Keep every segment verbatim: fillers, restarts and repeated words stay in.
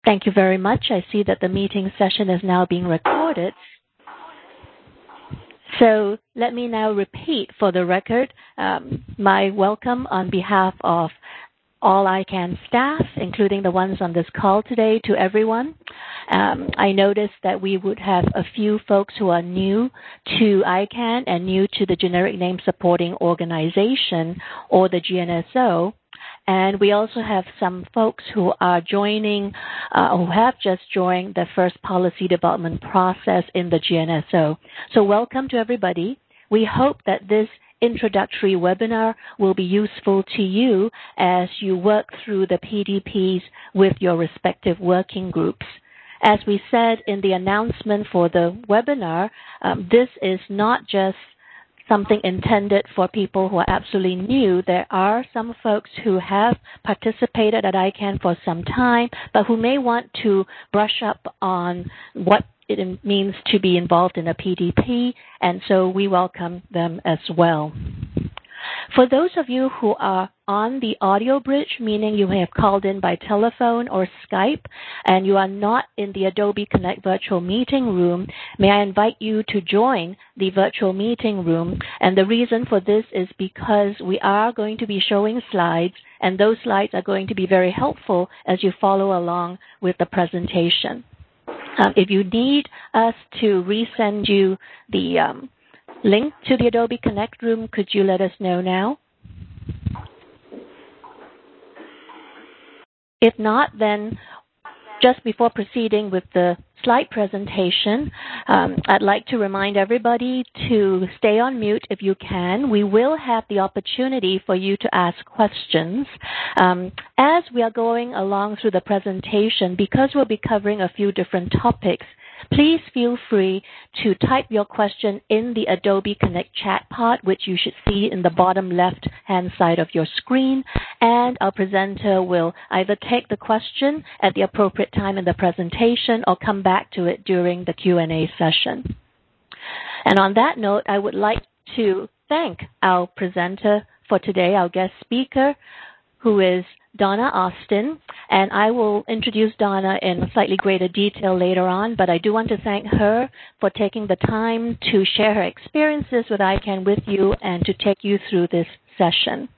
Thank you very much. I see that the meeting session is now being recorded. So let me now repeat for the record um, my welcome on behalf of all ICANN staff, including the ones on this call today, to everyone. Um, I noticed that we would have a few folks who are new to ICANN and new to the Generic Name Supporting Organization, or the G N S O. And we also have some folks who are joining, uh, who have just joined the first policy development process in the G N S O. So welcome to everybody. We hope that this introductory webinar will be useful to you as you work through the P D Ps with your respective working groups. As we said in the announcement for the webinar, um, this is not just something intended for people who are absolutely new. There are some folks who have participated at ICANN for some time, but who may want to brush up on what it means to be involved in a P D P, and so we welcome them as well. For those of you who are on the audio bridge, meaning you may have called in by telephone or Skype, and you are not in the Adobe Connect virtual meeting room, may I invite you to join the virtual meeting room. And the reason for this is because we are going to be showing slides, and those slides are going to be very helpful as you follow along with the presentation. Um, if you need us to resend you the um, link to the Adobe Connect room, could you let us know now? If not, then just before proceeding with the slide presentation, um, I'd like to remind everybody to stay on mute if you can. We will have the opportunity for you to ask questions. Um, as we are going along through the presentation, because we'll be covering a few different topics, please feel free to type your question in the Adobe Connect chat pod, which you should see in the bottom left-hand side of your screen, and our presenter will either take the question at the appropriate time in the presentation or come back to it during the Q and A session. And on that note, I would like to thank our presenter for today, our guest speaker, who is Donna Austin, and I will introduce Donna in slightly greater detail later on, but I do want to thank her for taking the time to share her experiences with ICANN with you and to take you through this session.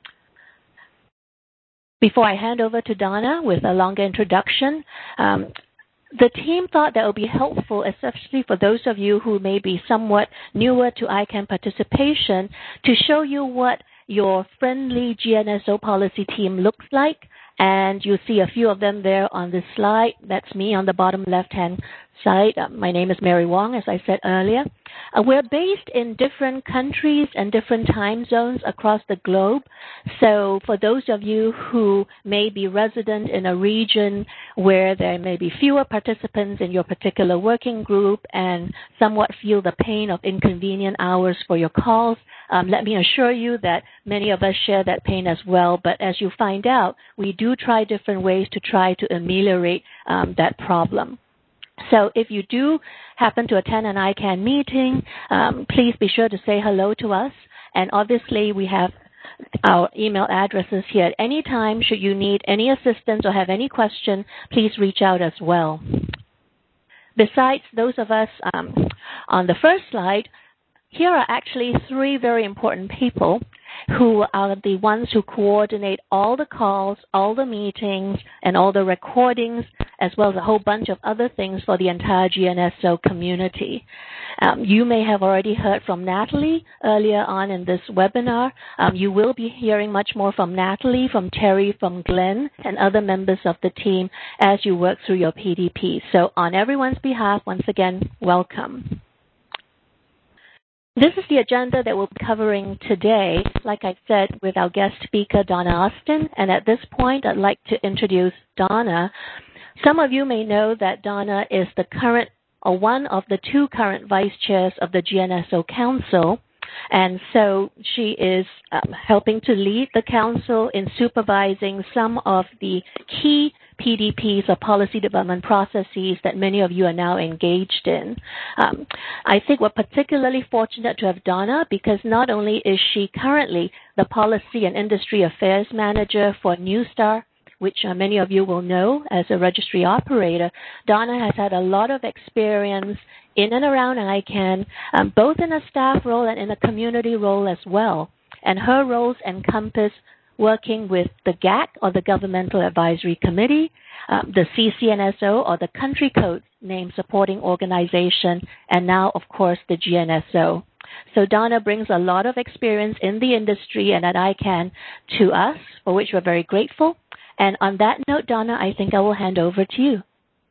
Before I hand over to Donna with a longer introduction, um, the team thought that it would be helpful, especially for those of you who may be somewhat newer to ICANN participation, to show you what your friendly G N S O policy team looks like. And you see a few of them there on this slide. That's me on the bottom left-hand side. Uh, my name is Mary Wong, as I said earlier. Uh, we're based in different countries and different time zones across the globe. So for those of you who may be resident in a region where there may be fewer participants in your particular working group and somewhat feel the pain of inconvenient hours for your calls, Um, let me assure you that many of us share that pain as well, but as you find out, we do try different ways to try to ameliorate um, that problem. So if you do happen to attend an ICANN meeting, um, please be sure to say hello to us, and obviously we have our email addresses here at any time. Should you need any assistance or have any question, please reach out as well. Besides those of us um, on the first slide, here are actually three very important people who are the ones who coordinate all the calls, all the meetings, and all the recordings, as well as a whole bunch of other things for the entire G N S O community. Um, you may have already heard from Natalie earlier on in this webinar. Um, you will be hearing much more from Natalie, from Terry, from Glenn, and other members of the team as you work through your P D P. So on everyone's behalf, once again, welcome. This is the agenda that we'll be covering today, like I said, with our guest speaker, Donna Austin. And at this point, I'd like to introduce Donna. Some of you may know that Donna is the current, or one of the two current vice chairs of the G N S O Council. And so she is um, helping to lead the council in supervising some of the key P D Ps or policy development processes that many of you are now engaged in. Um, I think we're particularly fortunate to have Donna because not only is she currently the Policy and Industry Affairs Manager for Neustar which uh, many of you will know as a registry operator, Donna has had a lot of experience in and around ICANN, um, both in a staff role and in a community role as well. And her roles encompass working with the G A C, or the Governmental Advisory Committee, um, the C C N S O, or the Country Code Name Supporting Organization, and now, of course, the G N S O. So Donna brings a lot of experience in the industry and at ICANN to us, for which we're very grateful. And on that note, Donna, I think I will hand over to you.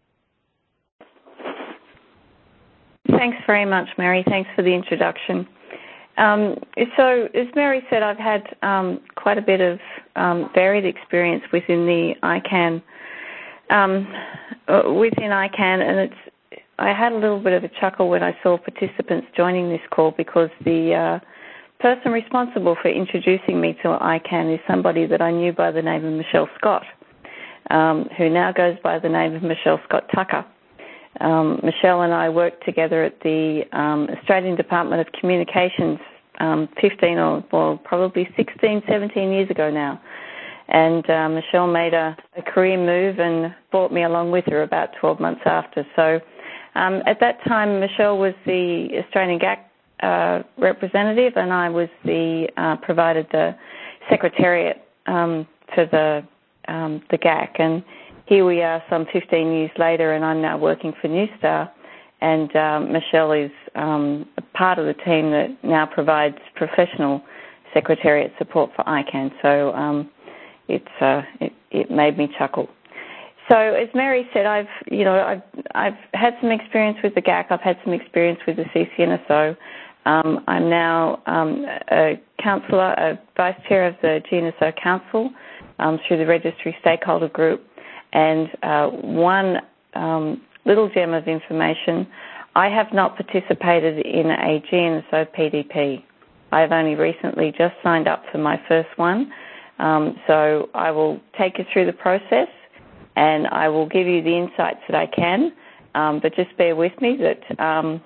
Thanks very much, Mary. Thanks for the introduction. Um, so, as Mary said, I've had um, quite a bit of um, varied experience within the ICANN, um, within ICANN, and it's. I had a little bit of a chuckle when I saw participants joining this call because the uh, person responsible for introducing me to ICANN is somebody that I knew by the name of Michelle Scott, um, who now goes by the name of Michelle Scott Tucker. Um, Michelle and I worked together at the um, Australian Department of Communications um, fifteen or well, probably sixteen, seventeen years ago now. And uh, Michelle made a, a career move and brought me along with her about twelve months after. So um, at that time, Michelle was the Australian G A C uh, representative, and I was the uh, provided the secretariat um, for the um, the G A C. And here we are some fifteen years later, and I'm now working for New Star, and um, Michelle is um, a part of the team that now provides professional secretariat support for ICANN. So um, it's, uh, it, it made me chuckle. So as Mary said, I've you know I've, I've had some experience with the G A C. I've had some experience with the C C N S O. Um, I'm now um, a councillor, a vice chair of the G N S O Council um, through the Registry Stakeholder Group. And uh, one um, little gem of information, I have not participated in a G N S O P D P. I have only recently just signed up for my first one. Um, so I will take you through the process and I will give you the insights that I can. Um, but just bear with me that um,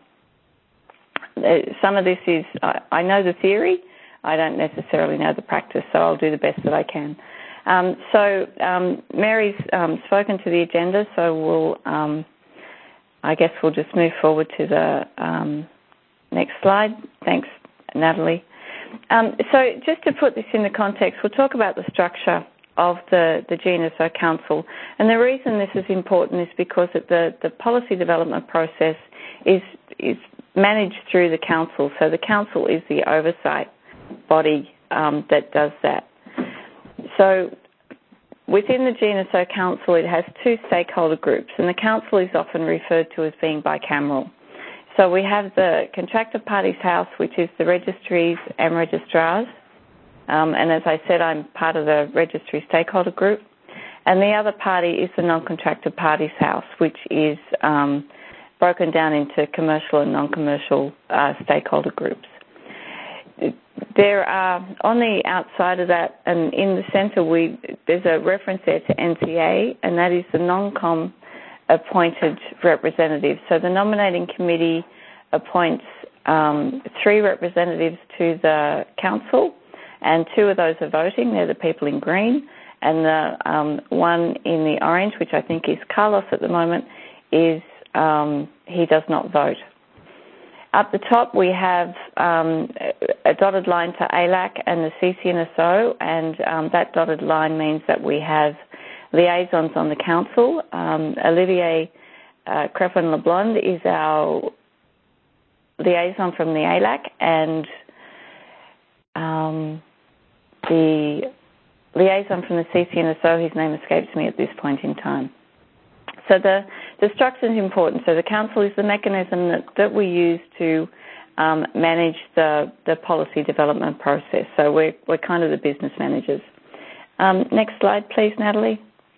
some of this is, I, I know the theory, I don't necessarily know the practice, so I'll do the best that I can. Um, so um, Mary's um, spoken to the agenda, so we'll, um, I guess we'll just move forward to the um, next slide. Thanks, Natalie. Um, so just to put this in the context, we'll talk about the structure of the, the G N S O Council. And the reason this is important is because the, the policy development process is, is managed through the Council. So the Council is the oversight body um, that does that. So within the G N S O Council, it has two stakeholder groups, and the Council is often referred to as being bicameral. So we have the Contractor Parties House, which is the registries and registrars. Um, and as I said, I'm part of the Registry Stakeholder Group. And the other party is the Non-Contractor Parties House, which is um, broken down into commercial and non-commercial uh, stakeholder groups. There are, on the outside of that and in the centre, we there's a reference there to N C A, and that is the non-com appointed representatives. So the nominating committee appoints um, three representatives to the council, and two of those are voting. They're the people in green, and the um, one in the orange, which I think is Carlos at the moment, is um, he does not vote. Up the top, we have um, a dotted line to A L A C and the C C N S O, and um, that dotted line means that we have liaisons on the council. Um, Olivier uh, Crepin-LeBlond is our liaison from the A L A C, and um, the liaison from the C C N S O, his name escapes me at this point in time. So the, the structure is important. So the council is the mechanism that, that we use to um, manage the, the policy development process. So we're, we're kind of the business managers. Um, next slide, please, Natalie.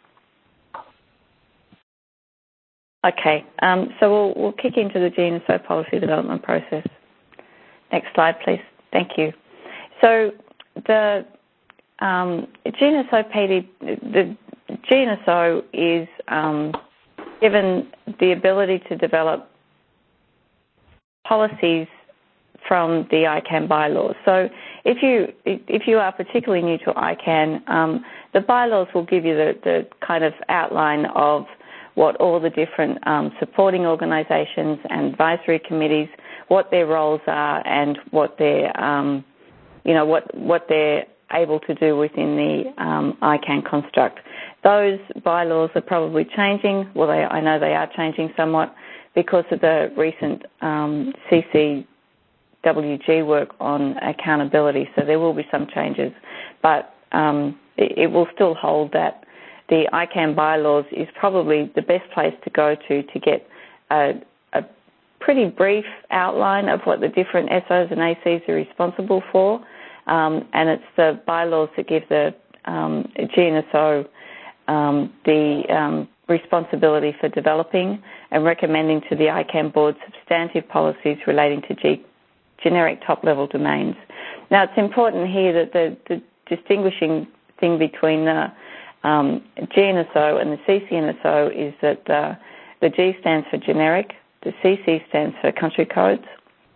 Okay, um, so we'll, we'll kick into the G N S O policy development process. Next slide, please. Thank you. So the um, G N S O P D, the G N S O is um, given the ability to develop policies from the ICANN bylaws. So if you if you are particularly new to I CAN, um, the bylaws will give you the, the kind of outline of what all the different um, supporting organisations and advisory committees, what their roles are, and what their um, you know what what they're able to do within the um, I CAN construct. Those bylaws are probably changing. Well, they, I know they are changing somewhat because of the recent um, C C W G work on accountability. So there will be some changes, but um, it, it will still hold that the I CAN bylaws is probably the best place to go to to get a, a pretty brief outline of what the different S Os and A Cs are responsible for. Um, and it's the bylaws that give the um, G N S O um, the um, responsibility for developing and recommending to the I CAN board substantive policies relating to G- generic top-level domains. Now, it's important here that the, the distinguishing thing between the um, G N S O and the C C N S O is that uh, the G stands for generic, the C C stands for country codes.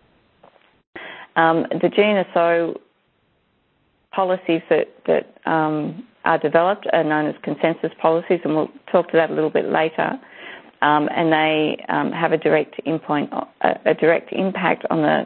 Um, the G N S O policies that, that um, are developed are known as consensus policies, and we'll talk to that a little bit later. Um, and they um, have a direct, in-point, a, a direct impact on the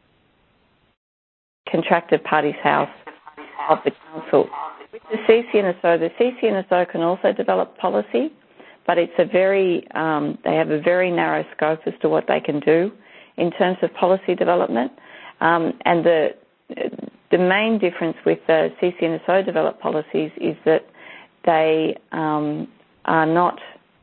contracted parties' house of the council. With the C C N S O, the C C N S O can also develop policy, but it's a very, um, they have a very narrow scope as to what they can do in terms of policy development. Um, and the The main difference with the C C N S O developed policies is that they um, are not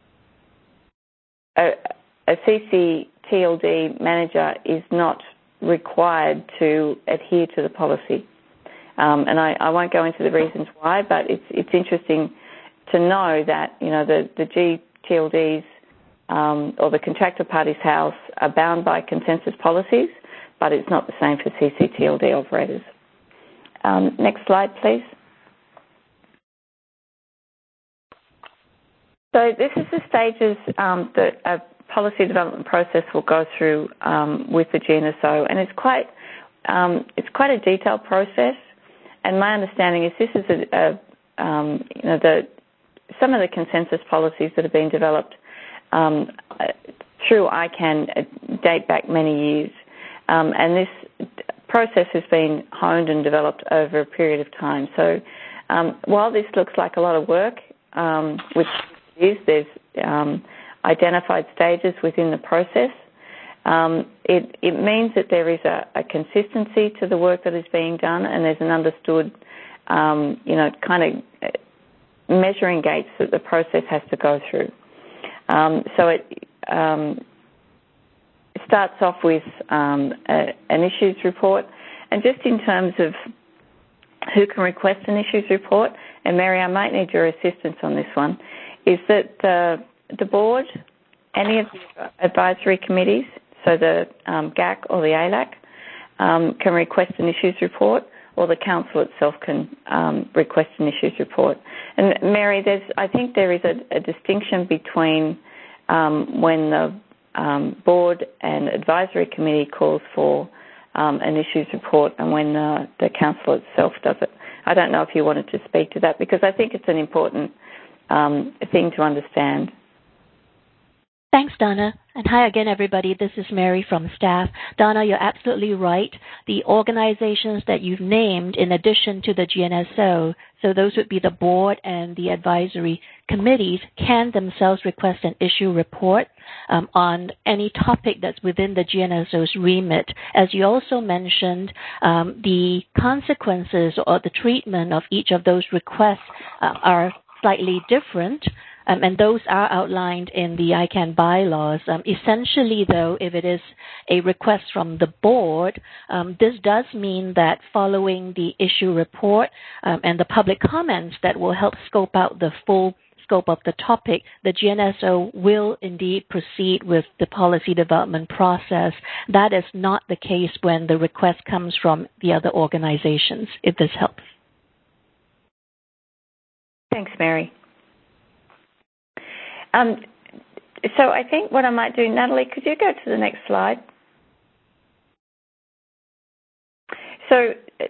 a, a C C T L D manager is not required to adhere to the policy, um, and I, I won't go into the reasons why, but it's it's interesting to know that you know the the G T L Ds um, or the contractor parties' house are bound by consensus policies, but it's not the same for C C T L D operators. Um, next slide, please. So this is the stages um, that a policy development process will go through um, with the G N S O, and it's quite um, it's quite a detailed process. And my understanding is this is a, a um, you know the some of the consensus policies that have been developed um, through I CAN date back many years, um, and this process has been honed and developed over a period of time. So um, while this looks like a lot of work, um, which is, there's um, identified stages within the process, um, it, it means that there is a, a consistency to the work that is being done, and there's an understood, um, you know, kind of measuring gates that the process has to go through. Um, so it um, starts off with um, a, an issues report, and just in terms of who can request an issues report, and Mary, I might need your assistance on this one, is that the, the board, any of the advisory committees, so the um, G A C or the A L A C, um, can request an issues report, or the council itself can um, request an issues report. And Mary, there's, I think there is a, a distinction between um, when the Um, board and advisory committee calls for um, an issues report and when the, the council itself does it. I don't know if you wanted to speak to that, because I think it's an important um, thing to understand. Thanks, Donna. And hi again, everybody. This is Mary from staff. Donna, you're absolutely right. The organizations that you've named, in addition to the G N S O, so those would be the board and the advisory committees, can themselves request an issue report um, on any topic that's within the G N S O's remit. As you also mentioned, um, the consequences or the treatment of each of those requests uh, are slightly different. Um, and those are outlined in the I CAN bylaws. Um, essentially, though, if it is a request from the board, um, this does mean that following the issue report um, and the public comments that will help scope out the full scope of the topic, the G N S O will indeed proceed with the policy development process. That is not the case when the request comes from the other organizations, if this helps. Thanks, Mary. Um, so I think what I might do, Natalie, could you go to the next slide? So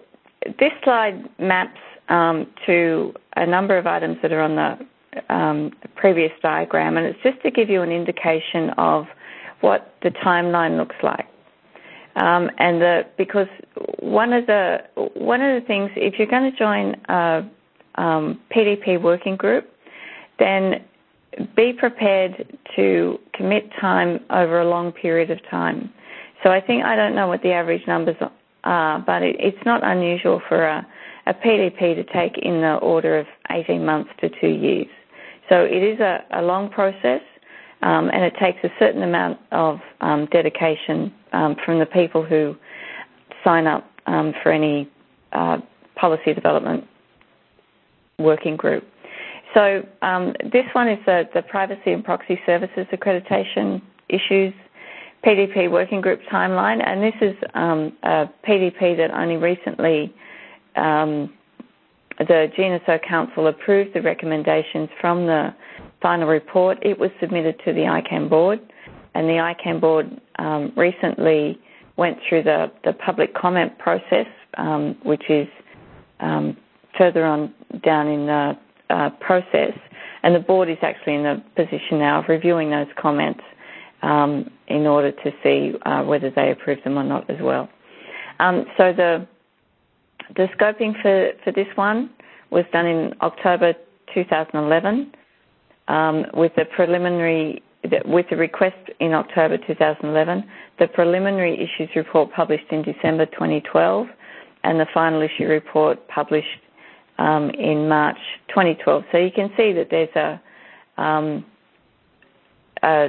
this slide maps um, to a number of items that are on the um, previous diagram, and it's just to give you an indication of what the timeline looks like. Um, and the, because one of the one of the things, if you're going to join a um, P D P working group, then be prepared to commit time over a long period of time. So I think, I don't know what the average numbers are, but it, it's not unusual for a, a P D P to take in the order of eighteen months to two years. So it is a, a long process, um, and it takes a certain amount of um, dedication um, from the people who sign up um, for any uh, policy development working group. So um, this one is the, the Privacy and Proxy Services Accreditation Issues P D P Working Group Timeline, and this is um, a P D P that only recently um, the G N S O Council approved the recommendations from the final report. It was submitted to the I CAN board, and the I CAN board um, recently went through the, the public comment process, um, which is um, further on down in the uh, process, and the board is actually in the position now of reviewing those comments um, in order to see uh, whether they approve them or not as well. Um, so the the scoping for, for this one was done in October two thousand eleven, um, with the preliminary with the request in October two thousand eleven, the preliminary issues report published in December twenty twelve, and the final issue report published um, in March twenty twelve. So you can see that there's a, um, a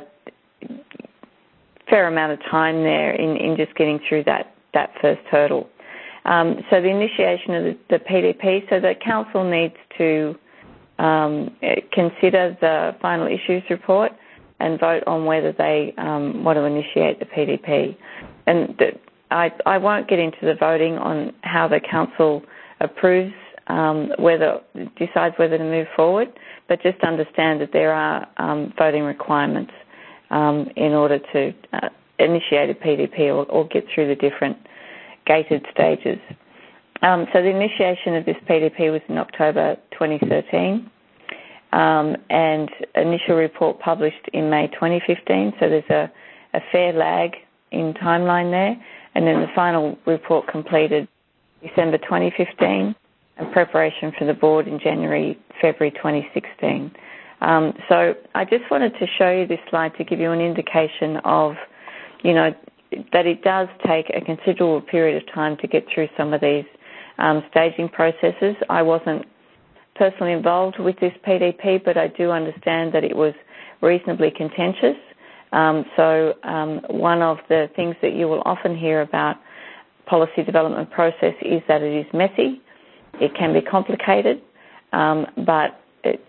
fair amount of time there in, in just getting through that, that first hurdle. Um, so the initiation of the, the P D P, so the council needs to um, consider the final issues report and vote on whether they um, want to initiate the P D P. And the, I, I won't get into the voting on how the council approves, um, whether decides whether to move forward, but just understand that there are um, voting requirements um, in order to uh, initiate a P D P or, or get through the different gated stages. Um, so the initiation of this P D P was in October twenty thirteen. Um, and initial report published in May twenty fifteen, so there's a, a fair lag in timeline there, and then the final report completed December twenty fifteen, and preparation for the board in January, February twenty sixteen. Um, so I just wanted to show you this slide to give you an indication of, you know, that it does take a considerable period of time to get through some of these um, staging processes. I wasn't personally involved with this P D P, but I do understand that it was reasonably contentious. Um, so um, one of the things that you will often hear about policy development process is that it is messy, it can be complicated, um, but it,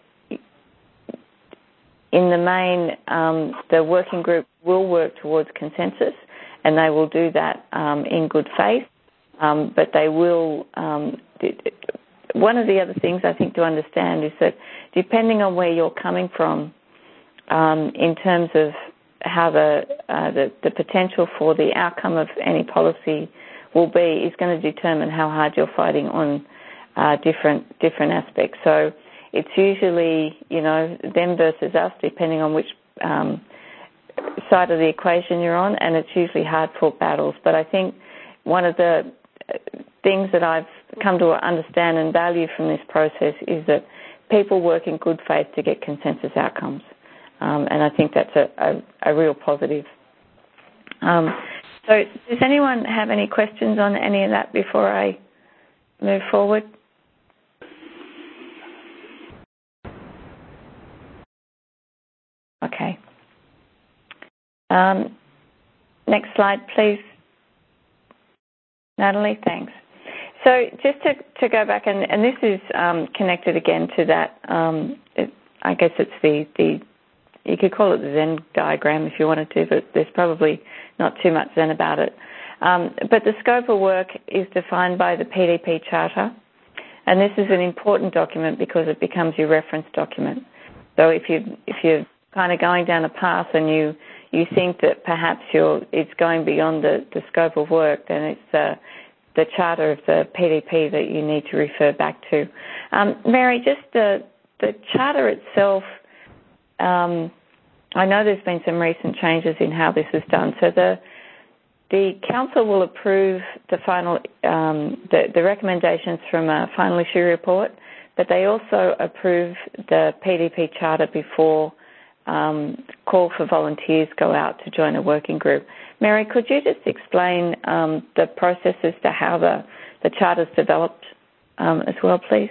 in the main, um, the working group will work towards consensus, and they will do that um, in good faith, um, but they will... Um, One of the other things I think to understand is that depending on where you're coming from um, in terms of how the, uh, the the potential for the outcome of any policy will be is going to determine how hard you're fighting on uh, different different aspects. So it's usually, you know, them versus us, depending on which um, side of the equation you're on, and it's usually hard-fought battles. But I think one of the things that I've come to understand and value from this process is that people work in good faith to get consensus outcomes. Um, and I think that's a, a, a real positive. Um, so does anyone have any questions on any of that before I move forward? Okay. Um, next slide, please. Natalie, thanks. So just to, to go back, and, and this is um, connected again to that, um, it, I guess it's the, the, you could call it the Venn diagram if you wanted to, but there's probably not too much Zen about it. Um, but the scope of work is defined by the P D P Charter, and this is an important document because it becomes your reference document. So if, you, if you're kind of going down a path and you, you think that perhaps you're, it's going beyond the, the scope of work, then it's uh, the charter of the P D P that you need to refer back to. Um, Mary, just the, the charter itself, um, I know there's been some recent changes in how this is done. So the the council will approve the final um, the, the recommendations from a final issue report, but they also approve the P D P charter before um, call for volunteers go out to join a working group. Mary, could you just explain um, the process as to how the, the charter's developed um, as well, please?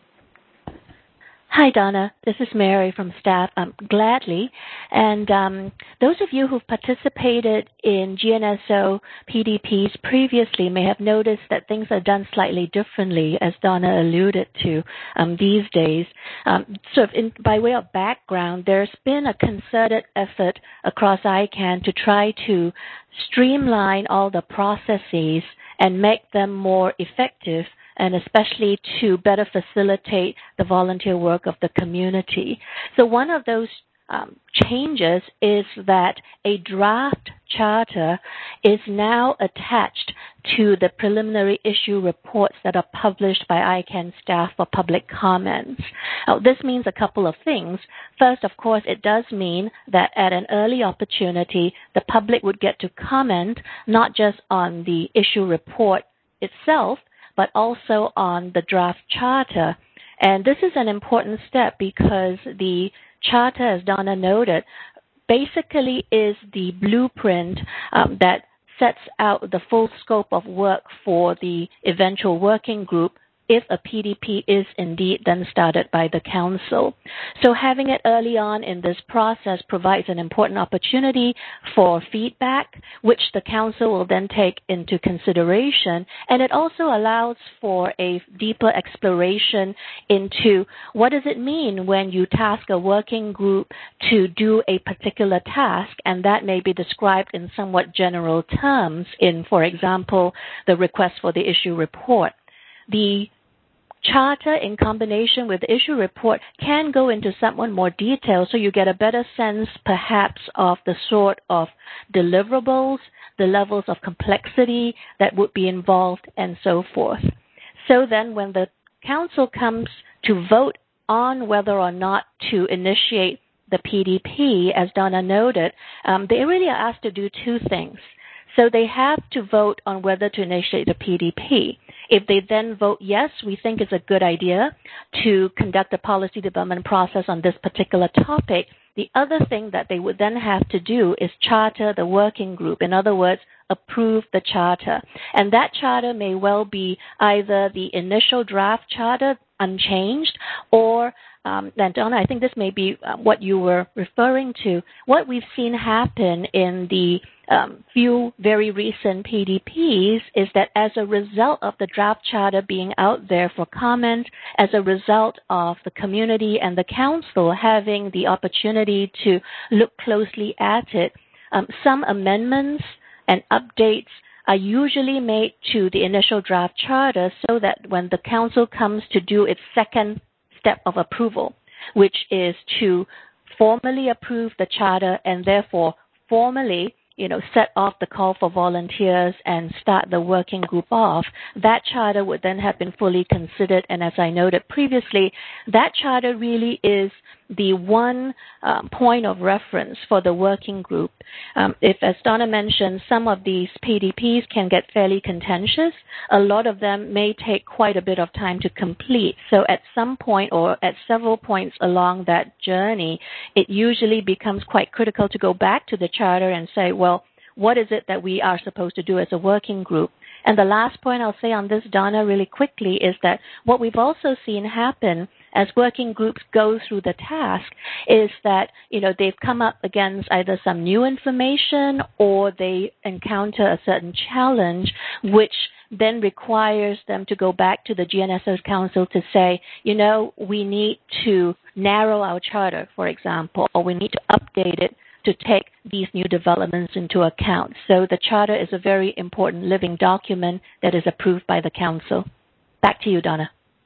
Hi, Donna. This is Mary from staff. Um, gladly. And um, those of you who've participated in G N S O P D Ps previously may have noticed that things are done slightly differently, as Donna alluded to um, these days. Um, so in, by way of background, there's been a concerted effort across I CAN to try to streamline all the processes and make them more effective, and especially to better facilitate the volunteer work of the community. So one of those um, changes is that a draft charter is now attached to the preliminary issue reports that are published by I CAN staff for public comments. Now, this means a couple of things. First, of course, it does mean that at an early opportunity, the public would get to comment not just on the issue report itself, but also on the draft charter. And this is an important step because the charter, as Donna noted, basically is the blueprint um, that sets out the full scope of work for the eventual working group if a P D P is indeed then started by the council. So having it early on in this process provides an important opportunity for feedback, which the council will then take into consideration, and it also allows for a deeper exploration into what does it mean when you task a working group to do a particular task, and that may be described in somewhat general terms in, for example, the request for the issue report. The charter in combination with the issue report can go into somewhat more detail so you get a better sense perhaps of the sort of deliverables, the levels of complexity that would be involved, and so forth. So then when the council comes to vote on whether or not to initiate the P D P, as Donna noted, um, they really are asked to do two things. So they have to vote on whether to initiate the P D P. If they then vote yes, we think it's a good idea to conduct a policy development process on this particular topic, the other thing that they would then have to do is charter the working group. In other words, approve the charter. And that charter may well be either the initial draft charter unchanged or Um, and Donna, I think this may be uh, what you were referring to. What we've seen happen in the um, few very recent P D Ps is that as a result of the draft charter being out there for comment, as a result of the community and the council having the opportunity to look closely at it, um, some amendments and updates are usually made to the initial draft charter so that when the council comes to do its second step of approval, which is to formally approve the charter and therefore formally, you know, set off the call for volunteers and start the working group off, that charter would then have been fully considered. And as I noted previously, that charter really is the one um, point of reference for the working group. Um, if, as Donna mentioned, some of these P D Ps can get fairly contentious, a lot of them may take quite a bit of time to complete. So at some point or at several points along that journey, it usually becomes quite critical to go back to the charter and say, well, what is it that we are supposed to do as a working group? And the last point I'll say on this, Donna, really quickly, is that what we've also seen happen as working groups go through the task is that, you know, they've come up against either some new information or they encounter a certain challenge, which then requires them to go back to the G N S O Council to say, you know, we need to narrow our charter, for example, or we need to update it to take these new developments into account. So the charter is a very important living document that is approved by the council. Back to you, Donna.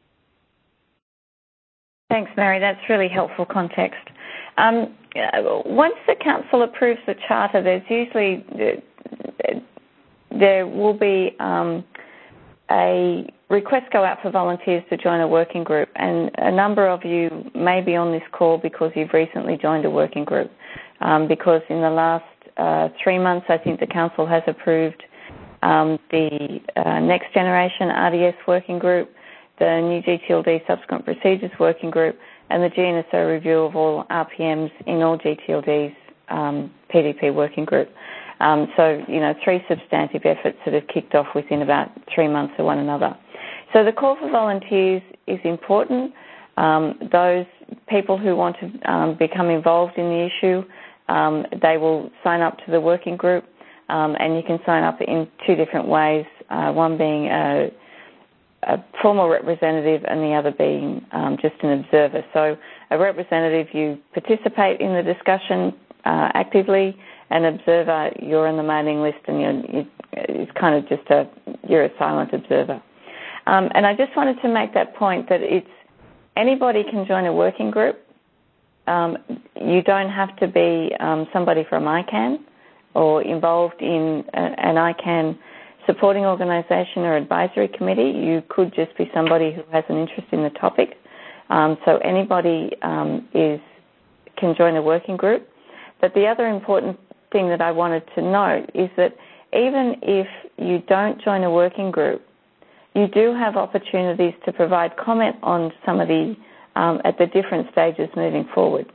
Thanks, Mary. That's really helpful context. Um, once the council approves the charter, there's usually there will be um, a request go out for volunteers to join a working group, and a number of you may be on this call because you've recently joined a working group, um, because in the last uh, three months I think the Council has approved um, the uh, Next Generation R D S working group, the new G T L D Subsequent Procedures working group, and the G N S O review of all R P Ms in all G T L Ds um, P D P working group. Um, so, you know, three substantive efforts that have kicked off within about three months of one another. So the call for volunteers is important. Um, those people who want to um, become involved in the issue, um, they will sign up to the working group, um, and you can sign up in two different ways, uh, one being a, a formal representative and the other being um, just an observer. So a representative, you participate in the discussion uh, actively. An observer, you're on the mailing list, and you're, you, it's kind of just a, you're a silent observer. Um, and I just wanted to make that point that it's anybody can join a working group. Um, you don't have to be um, somebody from I CAN or involved in a, an I CAN supporting organisation or advisory committee. You could just be somebody who has an interest in the topic. Um, so anybody um, is can join a working group. But the other important thing that I wanted to note is that even if you don't join a working group, you do have opportunities to provide comment on some of the, um, at the different stages moving forward.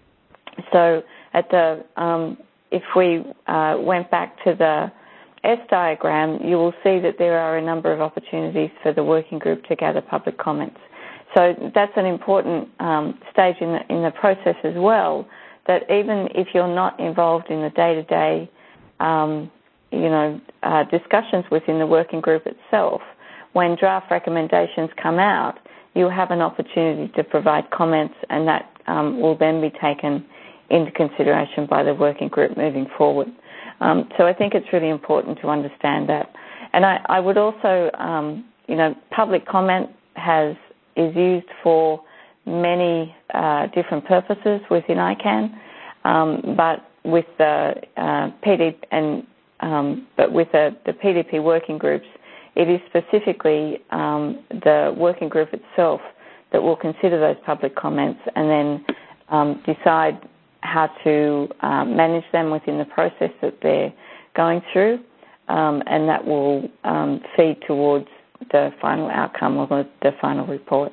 So at the, um, if we uh, went back to the S diagram, you will see that there are a number of opportunities for the working group to gather public comments. So that's an important um, stage in the, in the process as well, that even if you're not involved in the day-to-day, um, you know, uh, discussions within the working group itself, when draft recommendations come out, you'll have an opportunity to provide comments, and that um, will then be taken into consideration by the working group moving forward. Um, so I think it's really important to understand that. And I, I would also, um, you know, public comment has is used for many uh, different purposes within I CAN, um, but with the uh, P D and um, but with the, the P D P working groups, it is specifically um, the working group itself that will consider those public comments and then um, decide how to um, manage them within the process that they're going through, um, and that will um, feed towards the final outcome of the final report.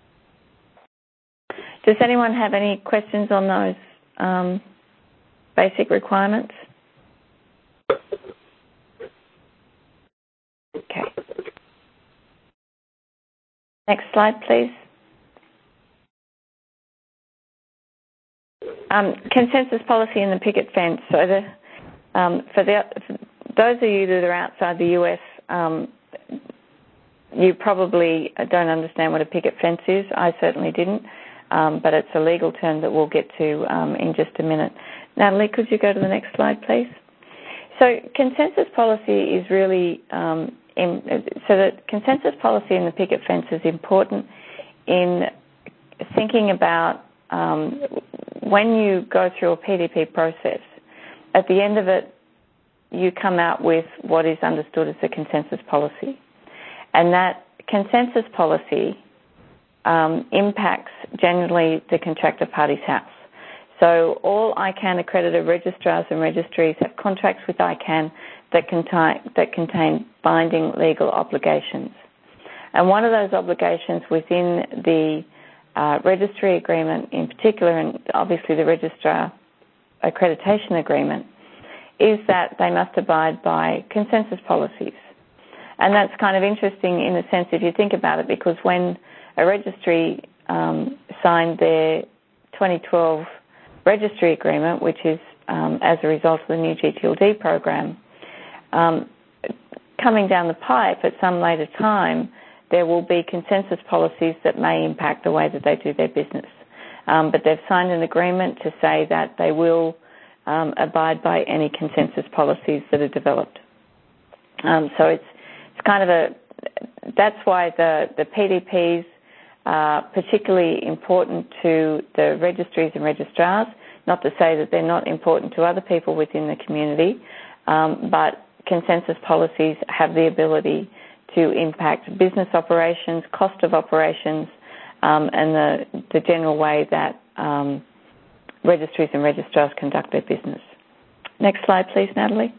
Does anyone have any questions on those um, basic requirements? Okay. Next slide, please. Um, consensus policy in the picket fence. So the, um, for, the, for those of you that are outside the U S, um, you probably don't understand what a picket fence is. I certainly didn't. Um, but it's a legal term that we'll get to um, in just a minute. Natalie, could you go to the next slide, please? So consensus policy is really, um, in, so that consensus policy in the picket fence is important in thinking about um, when you go through a P D P process, at the end of it, you come out with what is understood as a consensus policy. And that consensus policy Um, impacts generally the contractor party's house. So all I CAN accredited registrars and registries have contracts with I CAN that contain, that contain binding legal obligations. And one of those obligations within the uh, registry agreement in particular, and obviously the registrar accreditation agreement, is that they must abide by consensus policies. And that's kind of interesting in the sense, if you think about it, because when a registry um, signed their twenty twelve registry agreement, which is um, as a result of the new G T L D program, um, coming down the pipe at some later time, there will be consensus policies that may impact the way that they do their business. Um, but they've signed an agreement to say that they will um, abide by any consensus policies that are developed. Um, so it's it's kind of a, that's why the, the P D Ps are particularly important to the registries and registrars, not to say that they're not important to other people within the community, um, but consensus policies have the ability to impact business operations, cost of operations, um, and the, the general way that um, registries and registrars conduct their business. Next slide, please, Natalie.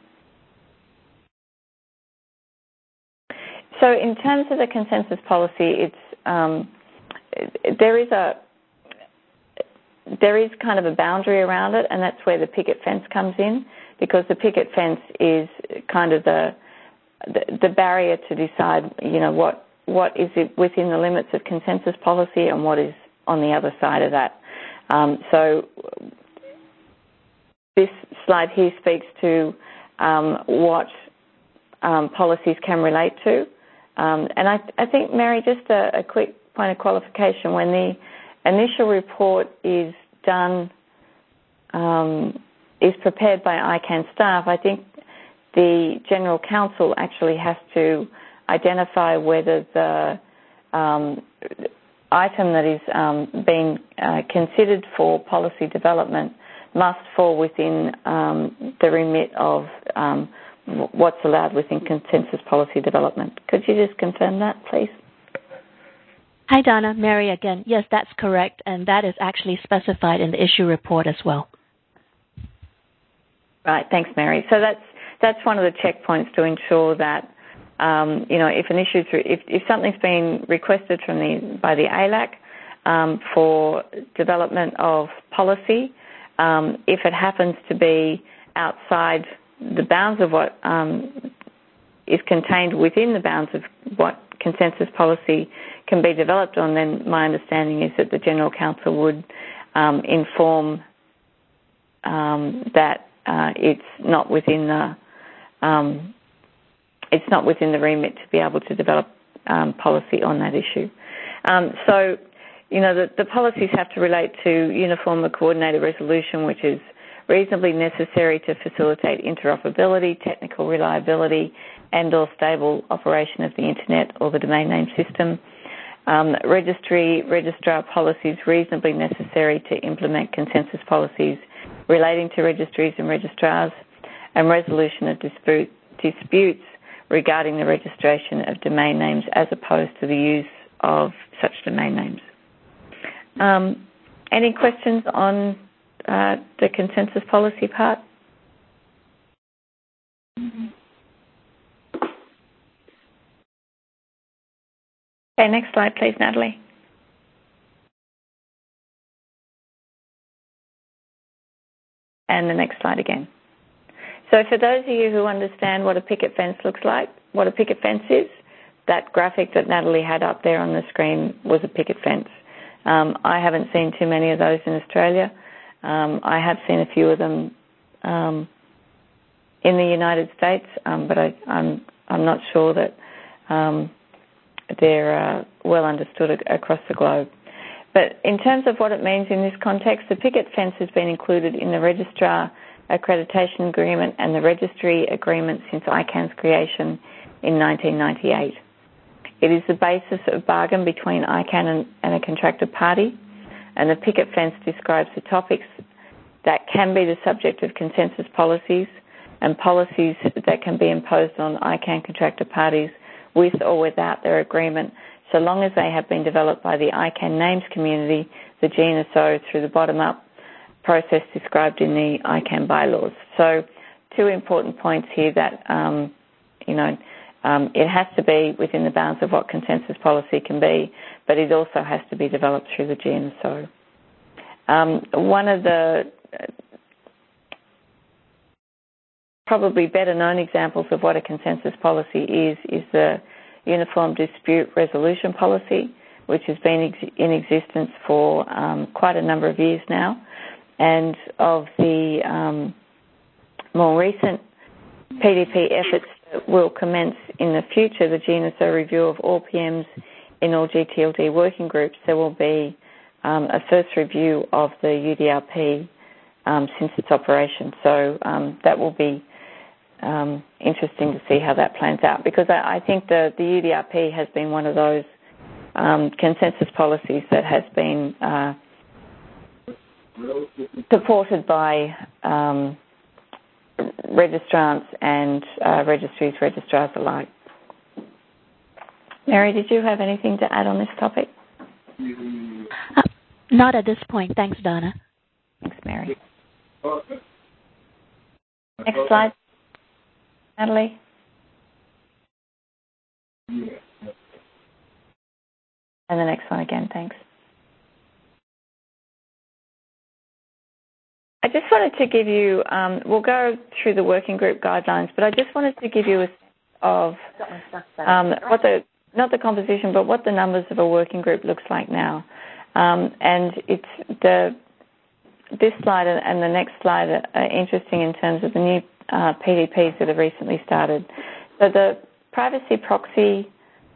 So in terms of the consensus policy, it's um, there is a there is kind of a boundary around it, and that's where the picket fence comes in, because the picket fence is kind of the the, the barrier to decide, you know, what what is it within the limits of consensus policy and what is on the other side of that. Um, so this slide here speaks to um, what um, policies can relate to. Um, and I, I think, Mary, just a, a quick point of qualification. When the initial report is done, um, is prepared by I CAN staff, I think the General Counsel actually has to identify whether the um, item that is um, being uh, considered for policy development must fall within um, the remit of um, what's allowed within consensus policy development. Could you just confirm that, please? Hi, Donna. Mary again. Yes, that's correct, and that is actually specified in the issue report as well. Right. Thanks, Mary. So that's that's one of the checkpoints to ensure that um, you know if an issue if if something's been requested from the by the A L A C um, for development of policy, um, if it happens to be outside the bounds of what um, is contained within the bounds of what consensus policy can be developed on, then my understanding is that the General Counsel would um, inform um, that uh, it's not within the um, it's not within the remit to be able to develop um, policy on that issue. Um, so, you know, the, the policies have to relate to uniform and coordinated resolution, which is reasonably necessary to facilitate interoperability, technical reliability, and or stable operation of the Internet or the domain name system. Um, registry, registrar policies reasonably necessary to implement consensus policies relating to registries and registrars, and resolution of dispute, disputes regarding the registration of domain names as opposed to the use of such domain names. Um, any questions on Uh, the consensus policy part? Mm-hmm. Okay, next slide, please, Natalie. And the next slide again. So for those of you who understand what a picket fence looks like, what a picket fence is, that graphic that Natalie had up there on the screen was a picket fence. Um, I haven't seen too many of those in Australia. Um, I have seen a few of them um, in the United States, um, but I, I'm I'm not sure that um, they're uh, well understood across the globe. But in terms of what it means in this context, the picket fence has been included in the Registrar Accreditation Agreement and the Registry Agreement since I CAN's creation in nineteen ninety-eight. It is the basis of bargain between I CAN and, and a contracted party. And the picket fence describes the topics that can be the subject of consensus policies and policies that can be imposed on I CAN contractor parties with or without their agreement, so long as they have been developed by the I CAN names community, the G N S O, through the bottom-up process described in the I CAN bylaws. So two important points here that, um, you know, um, it has to be within the bounds of what consensus policy can be, but it also has to be developed through the G N S O. Um, one of the probably better known examples of what a consensus policy is is the Uniform Dispute Resolution Policy, which has been ex- in existence for um, quite a number of years now. And of the um, more recent P D P efforts that will commence in the future, the G N S O review of all P Ms in all G T L D working groups, there will be um, a first review of the U D R P um, since its operation. So um, that will be um, interesting to see how that plans out, because I, I think the, the U D R P has been one of those um, consensus policies that has been uh, supported by um, registrants and uh, registries, registrars alike. Mary, did you have anything to add on this topic? Uh, not at this point. Thanks, Donna. Thanks, Mary. Next slide, Natalie. And the next one again, thanks. I just wanted to give you, um, we'll go through the working group guidelines, but I just wanted to give you a sense of um, what the, not the composition, but what the numbers of a working group looks like now. Um, and it's the, this slide and the next slide are interesting in terms of the new uh, P D Ps that have recently started. So the Privacy Proxy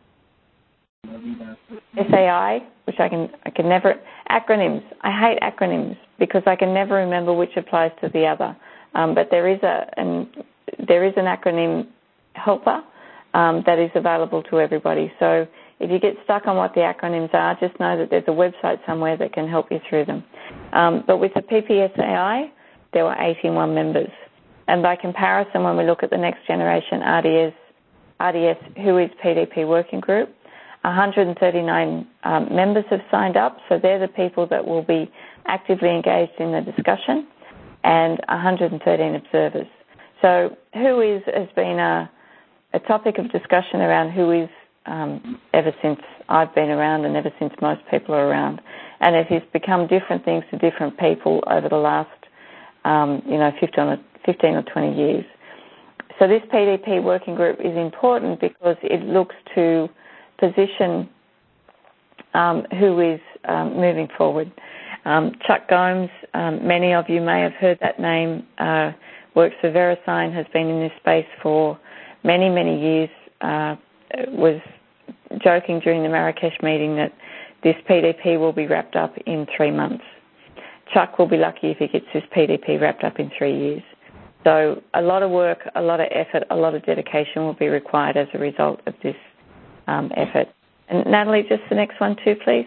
S A I, which I can I can never, acronyms. I hate acronyms because I can never remember which applies to the other. Um, but there is a an, there is an acronym helper um, that is available to everybody. So if you get stuck on what the acronyms are, just know that there's a website somewhere that can help you through them. Um, but with the P P S A I, there were eighty-one members. And by comparison, when we look at the next generation R D S, R D S who is P D P working group, one hundred thirty-nine um, members have signed up, so they're the people that will be actively engaged in the discussion, and one hundred thirteen observers. So who is has been a, a topic of discussion around who is um, ever since I've been around and ever since most people are around. And it has become different things to different people over the last, um, you know, fifteen or twenty years. So this P D P working group is important because it looks to position um, who is um, moving forward. Um, Chuck Gomes, um, many of you may have heard that name, uh, works for VeriSign, has been in this space for many, many years, uh, was joking during the Marrakesh meeting that this P D P will be wrapped up in three months. Chuck will be lucky if he gets this P D P wrapped up in three years. So a lot of work, a lot of effort, a lot of dedication will be required as a result of this um, effort. And Natalie, just the next one too, please.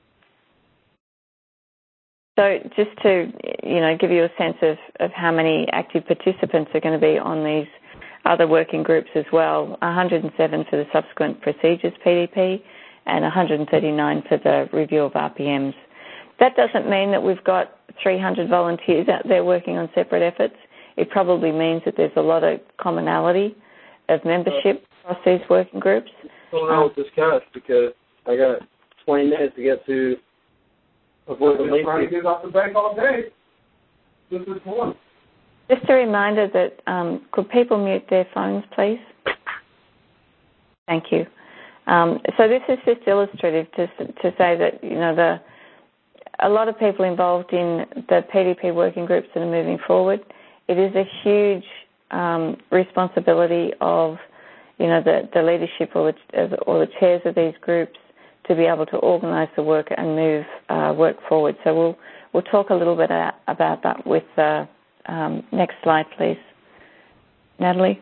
So just to, you know, give you a sense of, of how many active participants are going to be on these other working groups as well, one hundred seven for the subsequent procedures P D P and one hundred thirty-nine for the review of R P Ms. That doesn't mean that we've got three hundred volunteers out there working on separate efforts. It probably means that there's a lot of commonality of membership across these working groups. What's going on with this cast? Because I got twenty minutes to get to avoid the late. Trying to get off the bank all day. This is one. Just a reminder that um, could people mute their phones, please? Thank you. Um, so this is just illustrative to to say that you know the a lot of people involved in the P D P working groups that are moving forward. It is a huge um, responsibility of, you know, the, the leadership or the, or the chairs of these groups to be able to organise the work and move uh, work forward. So we'll we'll talk a little bit about that with the um, next slide, please, Natalie.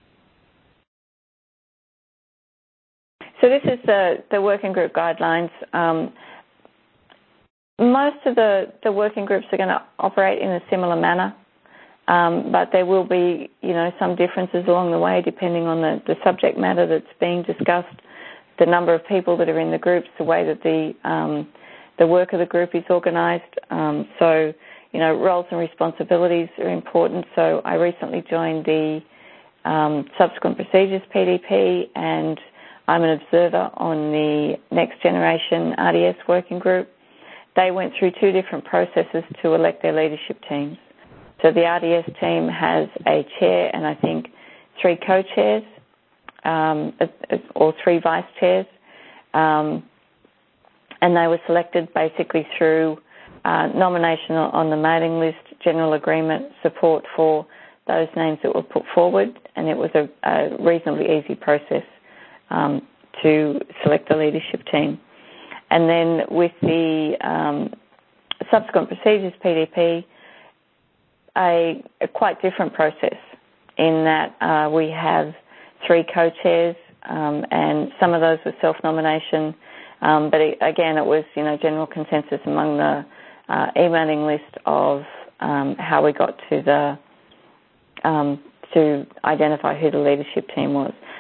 So this is the the working group guidelines. Um, most of the the working groups are going to operate in a similar manner. Um, but there will be, you know, some differences along the way depending on the, the subject matter that's being discussed, the number of people that are in the groups, the way that the um, the work of the group is organised. Um, so, you know, roles and responsibilities are important. So I recently joined the um, subsequent procedures P D P, and I'm an observer on the next generation R D S working group. They went through two different processes to elect their leadership teams. So the R D S team has a chair and I think three co-chairs um, or three vice chairs, um, and they were selected basically through uh, nomination on the mailing list, general agreement, support for those names that were put forward, and it was a, a reasonably easy process um, to select the leadership team. And then with the um, subsequent procedures P D P, A, a quite different process in that uh, we have three co-chairs um, and some of those were self-nomination, um, but it, again it was you know general consensus among the uh, emailing list of um, how we got to the um, to identify who the leadership team was.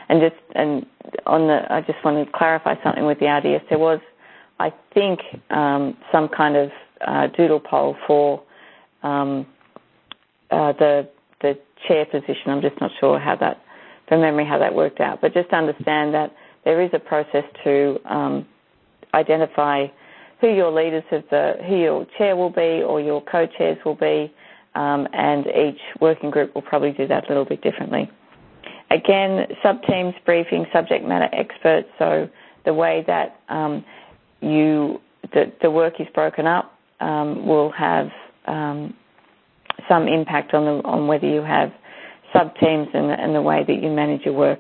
and just and on the, I just wanted to clarify something with the R D S. There was, I think, um, some kind of uh, doodle poll for um, uh, the the chair position. I'm just not sure how that, from memory, how that worked out. But just understand that there is a process to um, identify who your leaders of the, who your chair will be or your co-chairs will be, um, and each working group will probably do that a little bit differently. Again, sub-teams briefing subject matter experts, so the way that um, you the, the work is broken up um, will have um, some impact on the, on whether you have sub-teams and the, and the way that you manage your work.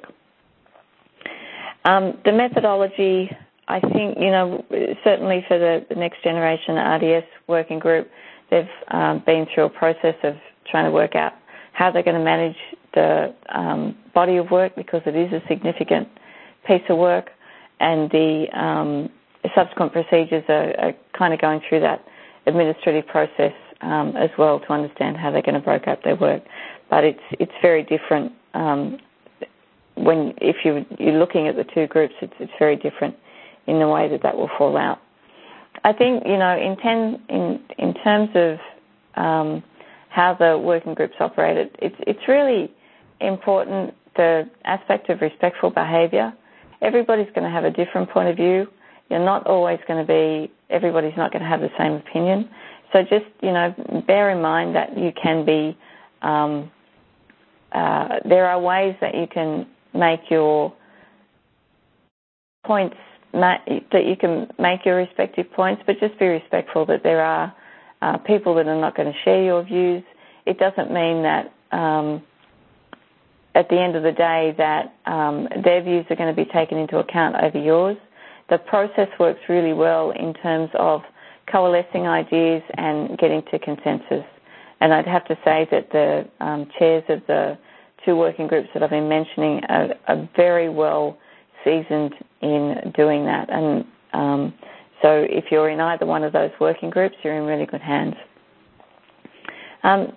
Um, the methodology, I think, you know, certainly for the, the next generation R D S working group, they've um, been through a process of trying to work out how they're going to manage the um, body of work, because it is a significant piece of work, and the um, subsequent procedures are, are kind of going through that administrative process um, as well to understand how they're going to break up their work. But it's it's very different um, when if you you're looking at the two groups. It's it's very different in the way that that will fall out. I think, you know, in ten, in in terms of um, how the working groups operate, it's it's really important, the aspect of respectful behaviour. Everybody's going to have a different point of view. You're not always going to be, everybody's not going to have the same opinion. So just, you know, bear in mind that you can be, um, uh, there are ways that you can make your points, that you can make your respective points, but just be respectful that there are uh, people that are not going to share your views. It doesn't mean that um, at the end of the day that um, their views are going to be taken into account over yours. The process works really well in terms of coalescing ideas and getting to consensus. And I'd have to say that the um, chairs of the two working groups that I've been mentioning are, are very well seasoned in doing that. And um, so if you're in either one of those working groups, you're in really good hands. Um,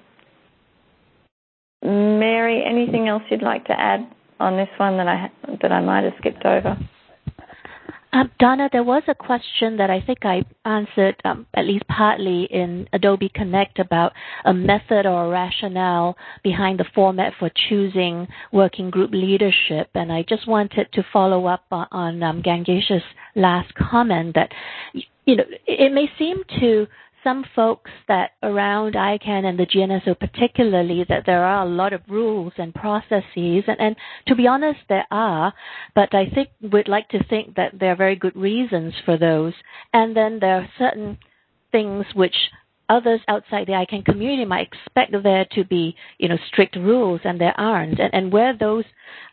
Mary, anything else you'd like to add on this one that I that I might have skipped over? Um, Donna, there was a question that I think I answered um, at least partly in Adobe Connect about a method or a rationale behind the format for choosing working group leadership. And I just wanted to follow up on, on um, Gangesh's last comment that, you know, it may seem to some folks that around I CAN and the G N S O particularly that there are a lot of rules and processes, and, and to be honest, there are, but I think we'd like to think that there are very good reasons for those. And then there are certain things which others outside the I CAN community might expect there to be, you know, strict rules, and there aren't. And, and where those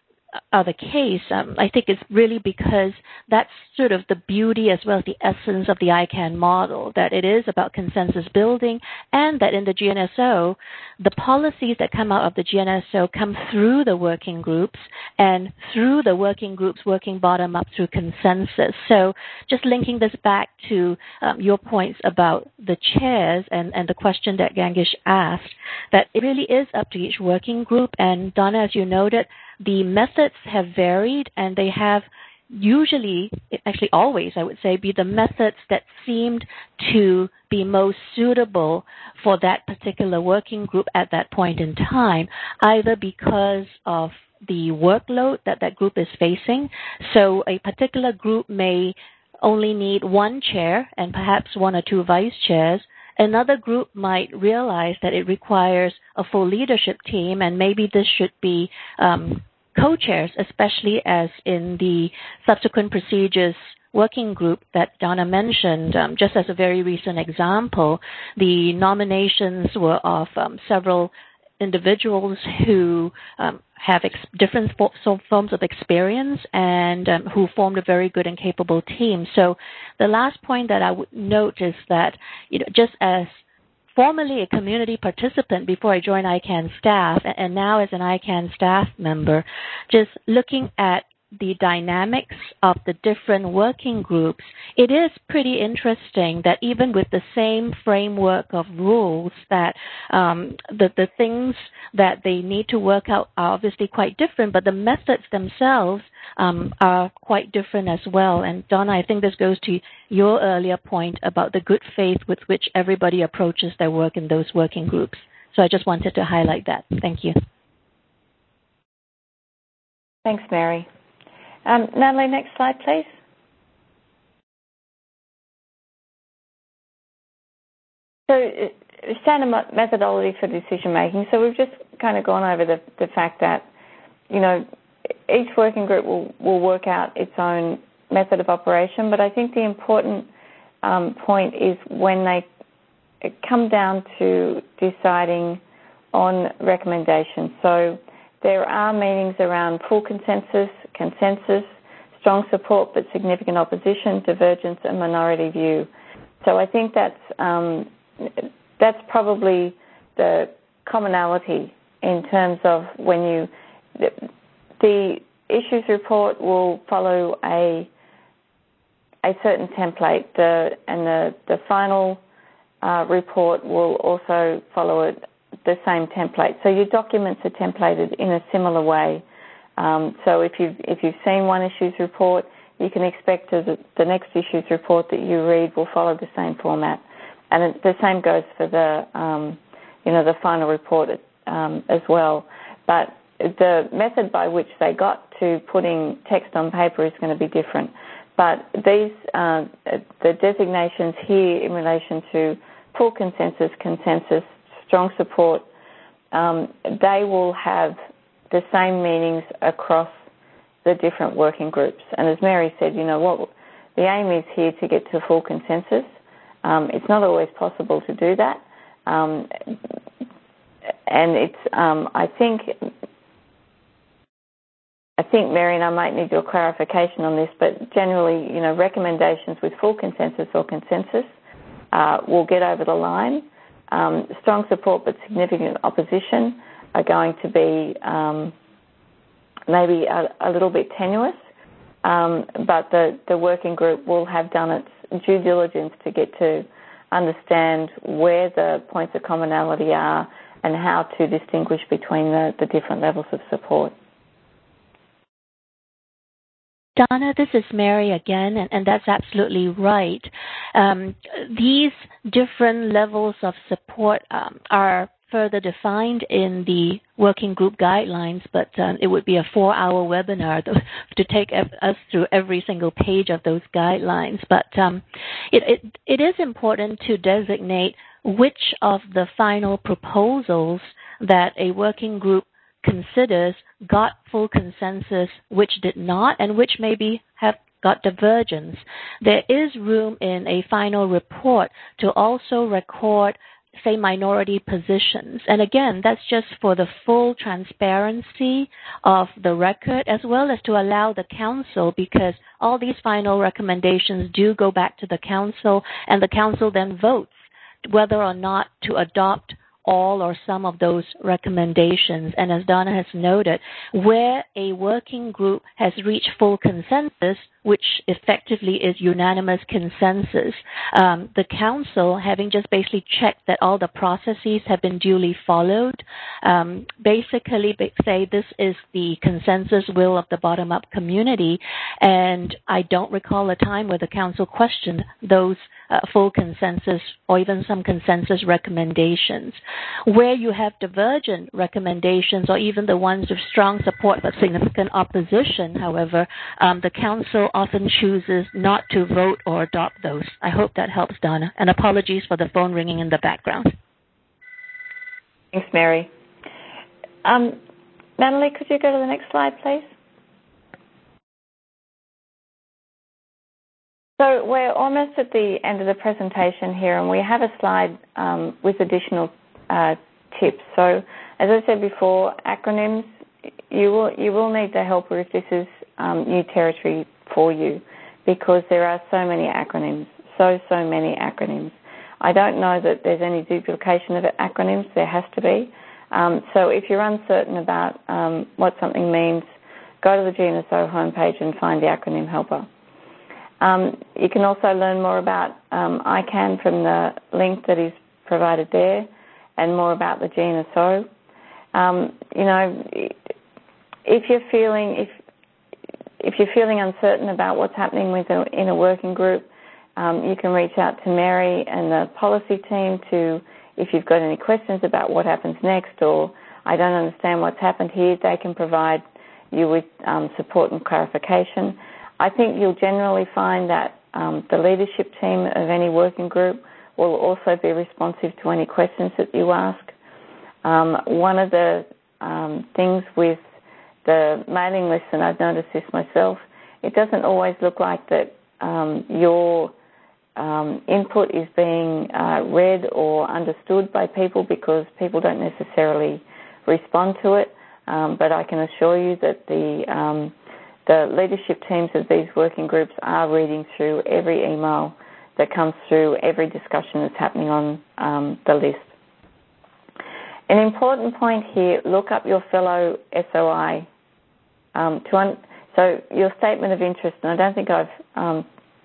are the case, um, I think it's really because that's sort of the beauty as well as the essence of the I CAN model, that it is about consensus building, and that in the G N S O, the policies that come out of the G N S O come through the working groups, and through the working groups working bottom up through consensus. So just linking this back to um, your points about the chairs and, and the question that Gangesh asked, that it really is up to each working group. And Donna, as you noted, the methods have varied, and they have usually, actually always, I would say, be the methods that seemed to be most suitable for that particular working group at that point in time, either because of the workload that that group is facing. So a particular group may only need one chair and perhaps one or two vice chairs. Another group might realize that it requires a full leadership team, and maybe this should be um, co-chairs, especially as in the subsequent procedures working group that Donna mentioned. Um, just as a very recent example, the nominations were of um, several individuals who um, have ex- different fo- forms of experience and um, who formed a very good and capable team. So the last point that I would note is that, you know, just as formerly a community participant before I joined I CAN staff, and now as an I CAN staff member, just looking at the dynamics of the different working groups, it is pretty interesting that even with the same framework of rules, that um, the, the things that they need to work out are obviously quite different, but the methods themselves um, are quite different as well. And Donna, I think this goes to your earlier point about the good faith with which everybody approaches their work in those working groups. So I just wanted to highlight that. Thank you. Thanks, Mary. Um, Natalie, next slide, please. So, uh, standard methodology for decision making. So we've just kind of gone over the, the fact that, you know, each working group will, will work out its own method of operation, but I think the important um, point is when they come down to deciding on recommendations. So there are meanings around full consensus, consensus, strong support but significant opposition, divergence, and minority view. So I think that's um, that's probably the commonality in terms of when you the, the issues report will follow a a certain template, the, and the the final uh, report will also follow it. The same template. So your documents are templated in a similar way. Um, so if you've, if you've seen one issues report, you can expect that the next issues report that you read will follow the same format. And it, the same goes for the, um, you know, the final report um, as well. But the method by which they got to putting text on paper is going to be different. But these, uh, the designations here in relation to full consensus, consensus, strong support, um, they will have the same meanings across the different working groups. And as Mary said, you know, what the aim is here to get to full consensus. Um, it's not always possible to do that. Um, and it's, um, I think, I think, Mary, and I might need your clarification on this, but generally, you know, recommendations with full consensus or consensus uh, will get over the line. Um, strong support but significant opposition are going to be um, maybe a, a little bit tenuous, um, but the, the working group will have done its due diligence to get to understand where the points of commonality are and how to distinguish between the, the different levels of support. Donna, this is Mary again, and, and that's absolutely right. Um, these different levels of support um, are further defined in the working group guidelines, but um, it would be a four-hour webinar to, to take us through every single page of those guidelines. But um, it, it, it is important to designate which of the final proposals that a working group considers got full consensus, which did not, and which maybe have got divergence. There is room in a final report to also record, say, minority positions. And again, that's just for the full transparency of the record, as well as to allow the council, because all these final recommendations do go back to the council, and the council then votes whether or not to adopt all or some of those recommendations. And as Donna has noted, where a working group has reached full consensus, which effectively is unanimous consensus, um, the council, having just basically checked that all the processes have been duly followed, um, basically say this is the consensus will of the bottom-up community. And I don't recall a time where the council questioned those uh, full consensus or even some consensus recommendations. Where you have divergent recommendations or even the ones with strong support but significant opposition, however, um, the council often chooses not to vote or adopt those. I hope that helps, Donna. And apologies for the phone ringing in the background. Thanks, Mary. Um, Natalie, could you go to the next slide, please? So we're almost at the end of the presentation here, and we have a slide um, with additional uh, tips. So, as I said before, acronyms, you will you will need the helper if this is um, new territory for you, because there are so many acronyms, so, so many acronyms. I don't know that there's any duplication of acronyms. There has to be. Um, so if you're uncertain about um, what something means, go to the G N S O homepage and find the acronym helper. Um, you can also learn more about um, I CAN from the link that is provided there, and more about the G N S O. Um, you know, if you're feeling if if you're feeling uncertain about what's happening with a, in a working group, um, you can reach out to Mary and the policy team to, if you've got any questions about what happens next, or I don't understand what's happened here, they can provide you with um, support and clarification. I think you'll generally find that um, the leadership team of any working group will also be responsive to any questions that you ask. Um, one of the um, things with the mailing list, and I've noticed this myself, it doesn't always look like that um, your um, input is being uh, read or understood by people, because people don't necessarily respond to it. Um, but I can assure you that the um, the leadership teams of these working groups are reading through every email that comes through, every discussion that's happening on um, the list. An important point here, look up your fellow S O I. Um, to un- so your statement of interest, and I don't think I've um,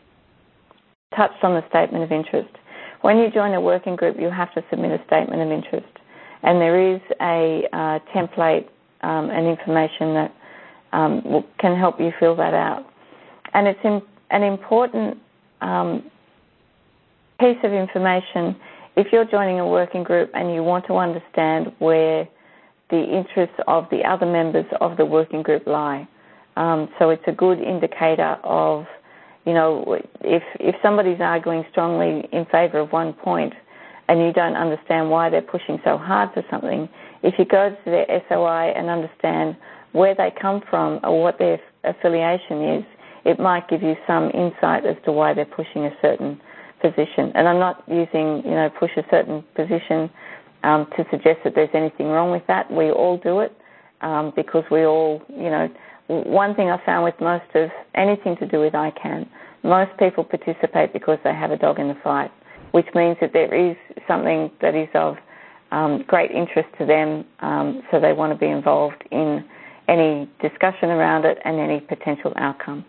touched on the statement of interest. When you join a working group, you have to submit a statement of interest. And there is a uh, template um, and information that um, will, can help you fill that out. And it's in, an important um, piece of information if you're joining a working group and you want to understand where the interests of the other members of the working group lie. Um, so it's a good indicator of, you know, if if somebody's arguing strongly in favour of one point and you don't understand why they're pushing so hard for something, if you go to their S O I and understand where they come from or what their affiliation is, it might give you some insight as to why they're pushing a certain position. And I'm not using, you know, push a certain position um, to suggest that there's anything wrong with that. We all do it um, because we all, you know, one thing I found with most of anything to do with I CAN, most people participate because they have a dog in the fight, which means that there is something that is of um, great interest to them, um, so they want to be involved in any discussion around it and any potential outcome.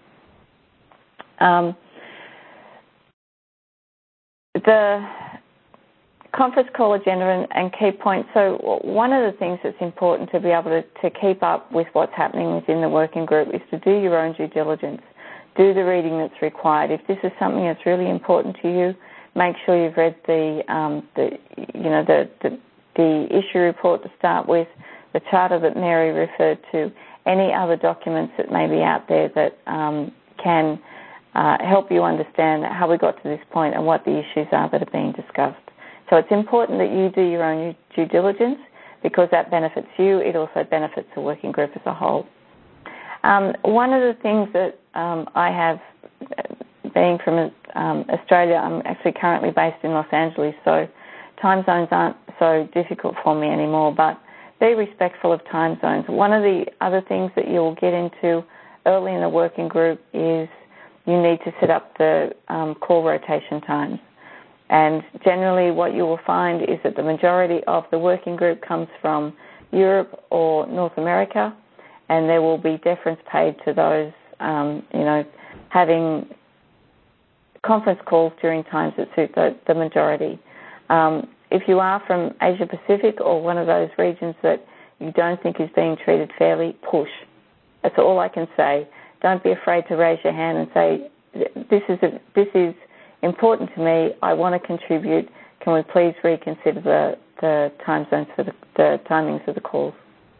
Um, the conference call agenda and, and key points. So one of the things that's important to be able to, to keep up with what's happening within the working group is to do your own due diligence. Do the reading that's required. If this is something that's really important to you, make sure you've read the, um, the you know, the, the, the issue report to start with, the charter that Mary referred to, any other documents that may be out there that um, can uh, help you understand how we got to this point and what the issues are that are being discussed. So it's important that you do your own due diligence because that benefits you. It also benefits the working group as a whole. Um, one of the things that um, I have, being from um, Australia, I'm actually currently based in Los Angeles, so time zones aren't so difficult for me anymore, but be respectful of time zones. One of the other things that you'll get into early in the working group is you need to set up the um, call rotation times. And generally what you will find is that the majority of the working group comes from Europe or North America, and there will be deference paid to those, um, you know, having conference calls during times that suit the, the majority. Um, if you are from Asia Pacific or one of those regions that you don't think is being treated fairly, push. That's all I can say. Don't be afraid to raise your hand and say, this is a, this is important to me, I want to contribute, can we please reconsider the, the time zones for the, the timings of the calls.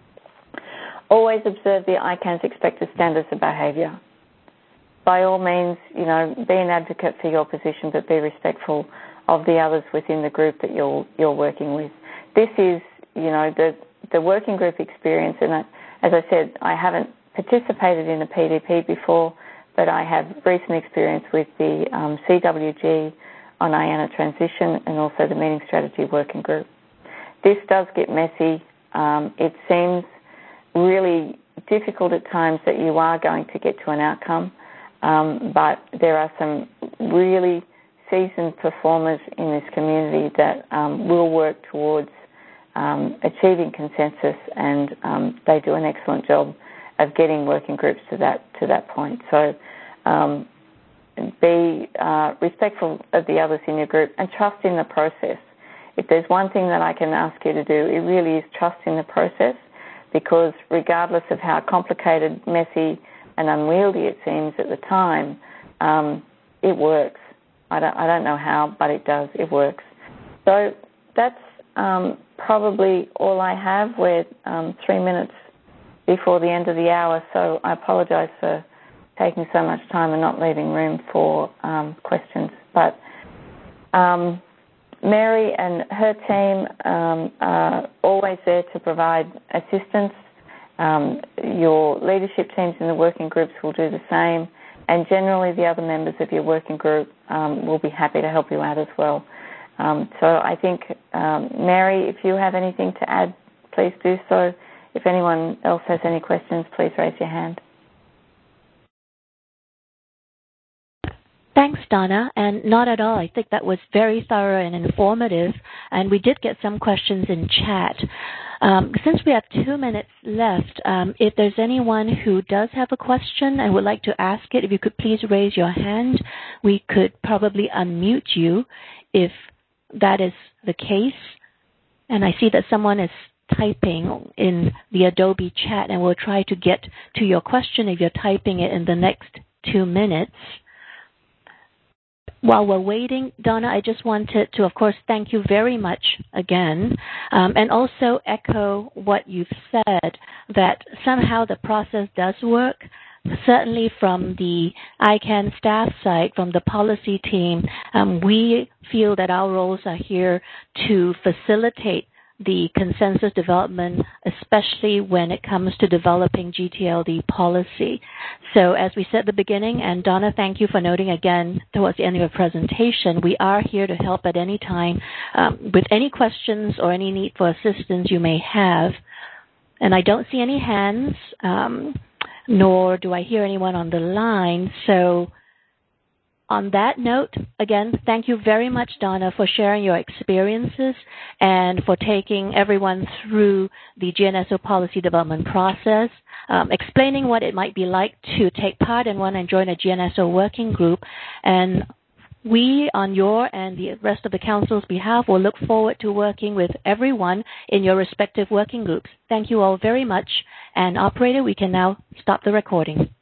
Always observe the I CAN's expected standards of behaviour. By all means, you know, be an advocate for your position, but be respectful of the others within the group that you're, you're working with. This is, you know, the, the working group experience, and I, as I said, I haven't participated in a P D P before, but I have recent experience with the um, C W G on I A N A transition and also the meeting strategy working group. This does get messy. Um, it seems really difficult at times that you are going to get to an outcome, um, but there are some really seasoned performers in this community that um, will work towards um, achieving consensus, and um, they do an excellent job of getting working groups to that to that point. So um, be uh, respectful of the others in your group and trust in the process. If there's one thing that I can ask you to do, it really is trust in the process, because regardless of how complicated, messy, and unwieldy it seems at the time, um, it works. I don't, I don't know how, but it does. It works. So that's um, probably all I have. We're um, three minutes before the end of the hour, so I apologise for taking so much time and not leaving room for um, questions. But um, Mary and her team um, are always there to provide assistance. Um, your leadership teams in the working groups will do the same, and generally the other members of your working group um, will be happy to help you out as well. Um, so I think, um, Mary, if you have anything to add, please do so. If anyone else has any questions, please raise your hand. Thanks, Donna, and not at all. I think that was very thorough and informative, and we did get some questions in chat. Um, since we have two minutes left, um, if there's anyone who does have a question and would like to ask it, if you could please raise your hand, we could probably unmute you if that is the case. And I see that someone is typing in the Adobe chat, and we'll try to get to your question if you're typing it in the next two minutes. While we're waiting, Donna, I just wanted to, of course, thank you very much again, um, and also echo what you've said, that somehow the process does work. Certainly from the I CAN staff side, from the policy team, um, we feel that our roles are here to facilitate the consensus development, especially when it comes to developing G T L D policy. So as we said at the beginning, and Donna, thank you for noting again towards the end of your presentation, we are here to help at any time um, with any questions or any need for assistance you may have. And I don't see any hands, um, nor do I hear anyone on the line. So on that note, again, thank you very much, Donna, for sharing your experiences and for taking everyone through the G N S O policy development process, um, explaining what it might be like to take part in one and join a G N S O working group. And we, on your and the rest of the Council's behalf, will look forward to working with everyone in your respective working groups. Thank you all very much. And operator, we can now stop the recording.